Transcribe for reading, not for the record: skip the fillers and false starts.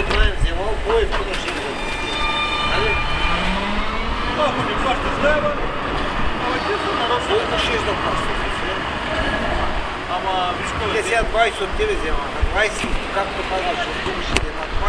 знаем, вземал, кой в куда ще вземал. Нали? Ако не плащаш лева, ама ти са народ. Колко ще да плащаш? Ама виж кой Те сега 20 от тебе взема, на 20, както казваш, от думи ще